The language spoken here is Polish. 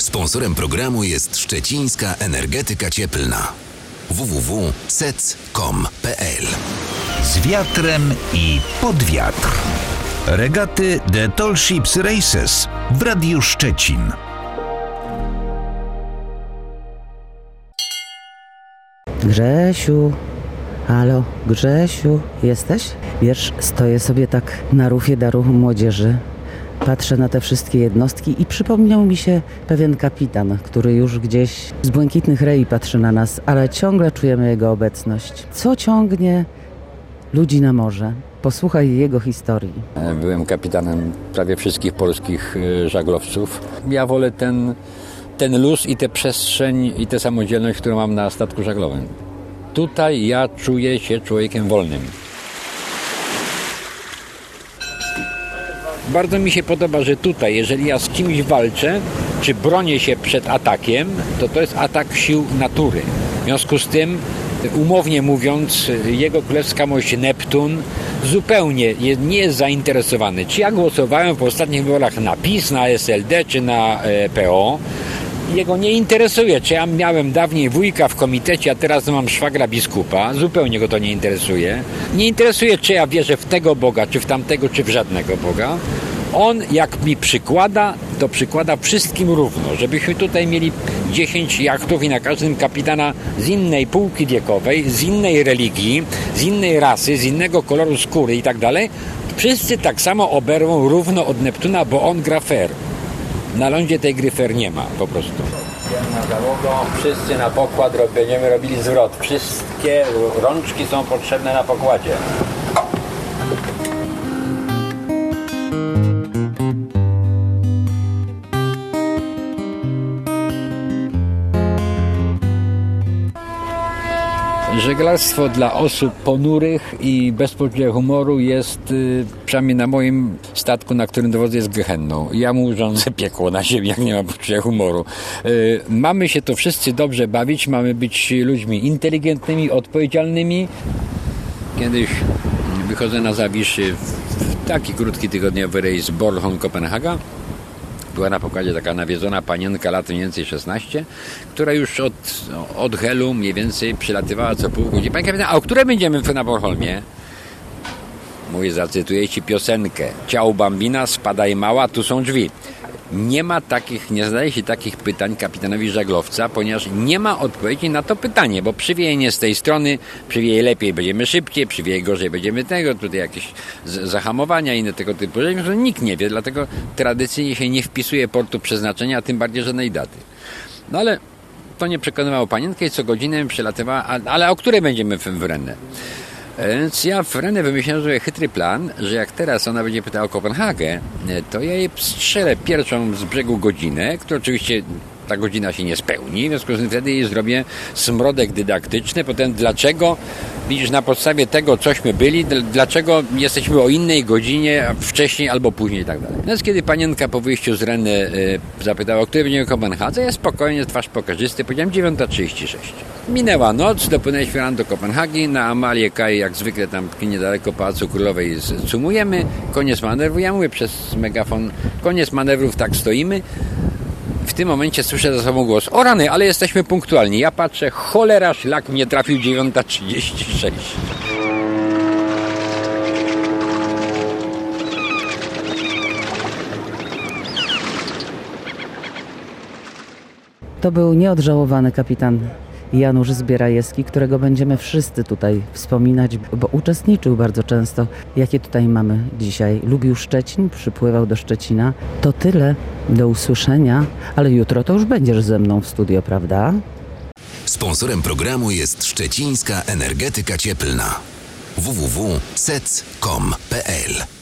Sponsorem programu jest Szczecińska Energetyka Cieplna. www.sec.com.pl. Z wiatrem i pod wiatr. Regaty The Tall Ships Races w Radiu Szczecin. Grzesiu, halo, Grzesiu, jesteś? Wiesz, stoję sobie tak na rufie Daru Młodzieży, patrzę na te wszystkie jednostki i przypomniał mi się pewien kapitan, który już gdzieś z błękitnych rei patrzy na nas, ale ciągle czujemy jego obecność. Co ciągnie ludzi na morze? Posłuchaj jego historii. Byłem kapitanem prawie wszystkich polskich żaglowców. Ja wolę ten luz i tę przestrzeń i tę samodzielność, którą mam na statku żaglowym. Tutaj ja czuję się człowiekiem wolnym. Bardzo mi się podoba, że tutaj, jeżeli ja z kimś walczę, czy bronię się przed atakiem, to jest atak sił natury. W związku z tym, umownie mówiąc, jego królewska mość Neptun zupełnie nie jest zainteresowany. Czy ja głosowałem w ostatnich wyborach na PiS, na SLD czy na PO, jego nie interesuje, czy ja miałem dawniej wujka w komitecie, a teraz mam szwagra biskupa. Zupełnie go to nie interesuje. Nie interesuje, czy ja wierzę w tego Boga, czy w tamtego, czy w żadnego Boga. On, jak mi przykłada, to przykłada wszystkim równo. Żebyśmy tutaj mieli 10 jachtów i na każdym kapitana z innej półki wiekowej, z innej religii, z innej rasy, z innego koloru skóry i tak dalej. Wszyscy tak samo oberwą równo od Neptuna, bo on gra fair. Na lądzie tej gry fair nie ma, po prostu. Na załogą, wszyscy na pokład będziemy robili zwrot. Wszystkie rączki są potrzebne na pokładzie. Żeglarstwo dla osób ponurych i bez poczucia humoru jest, przynajmniej na moim statku, na którym dowodzę, jest gehenną. Ja mu urządzę piekło na ziemi, jak nie ma poczucia humoru. Mamy się to wszyscy dobrze bawić, mamy być ludźmi inteligentnymi, odpowiedzialnymi. Kiedyś wychodzę na Zawiszy w taki krótki tygodniowy rejs Bornholm-Kopenhaga. Była na pokładzie taka nawiedzona panienka, lat mniej więcej 16, która już od Helu mniej więcej przylatywała co pół godziny. Pani kapitan, a o której będziemy na Bornholmie? Mówię, zacytuję ci piosenkę. Ciao bambina, spadaj mała, tu są drzwi. Nie zadaje się takich pytań kapitanowi żaglowca, ponieważ nie ma odpowiedzi na to pytanie, bo przywieje nie z tej strony, przywieje lepiej, będziemy szybciej, przywieje gorzej, będziemy tego, tutaj jakieś zahamowania, inne tego typu rzeczy, nikt nie wie, dlatego tradycyjnie się nie wpisuje portu przeznaczenia, a tym bardziej żadnej daty. No ale to nie przekonywało panienkę i co godzinę przylatywała, ale o której będziemy w Rennes? Więc ja w Rennes wymyśliłem sobie chytry plan, że jak teraz ona będzie pytała o Kopenhagę, to ja jej strzelę pierwszą z brzegu godzinę, która oczywiście ta godzina się nie spełni, w związku z tym wtedy jej zrobię smrodek dydaktyczny, potem dlaczego, widzisz, na podstawie tego, cośmy byli, dlaczego jesteśmy o innej godzinie, wcześniej albo później i tak dalej. Więc kiedy panienka po wyjściu z Rennes zapytała, o której będziemy w Kopenhadze, ja spokojnie, twarz pokarzysty, powiedziałem 9:36. Minęła noc, dopłynęliśmy rano do Kopenhagi, na Amalię Kaj, jak zwykle tam niedaleko Pałacu Królowej cumujemy, koniec manewru, ja mówię przez megafon, koniec manewrów, tak stoimy. W tym momencie słyszę za sobą głos, o rany, ale jesteśmy punktualni. Ja patrzę, cholera, szlak mnie trafił 9:36. To był nieodżałowany kapitan Janusz Zbierajewski, którego będziemy wszyscy tutaj wspominać, bo uczestniczył bardzo często. Jakie tutaj mamy dzisiaj? Lubił Szczecin, przypływał do Szczecina. To tyle, do usłyszenia, ale jutro to już będziesz ze mną w studio, prawda? Sponsorem programu jest Szczecińska Energetyka Cieplna. www.sec.com.pl